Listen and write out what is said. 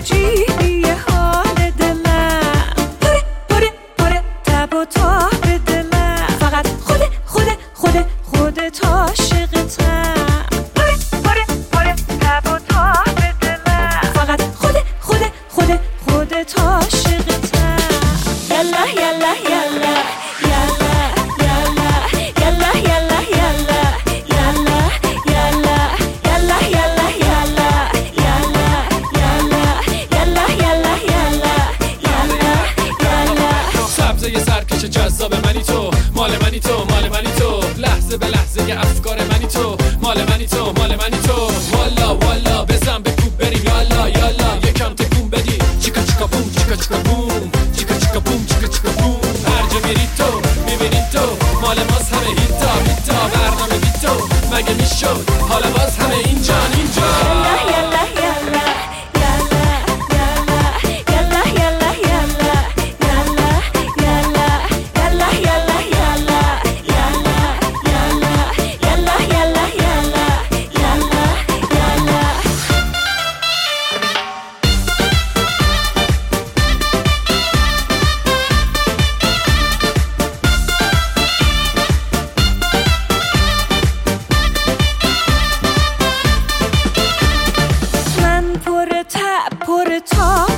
عجیبی حال دلم، پره پره پره تب و تاب دلم، فقط خودت عاشقتم، پره پره پره تب و تاب دلم، فقط خودت عاشقتم. یلا یلا یلا یه سرکش جذاب منی تو، مال منی تو، مال منی تو، لحظه به لحظه یه افکار منی تو، مال منی تو، مال منی تو، والا والا بزن بکوب بریم یالا یالا یکم تکون بدی، چیکا چیکا بوم چیکا چیکا بوم چیکا چیکا بوم چیکا چیکا بوم. هر جا میری تو میبینی تو، مال ماست همه هیتا هیتا، برنامه بی تو مگه میشد حالا باز همه اینجان اینجا. پر تاب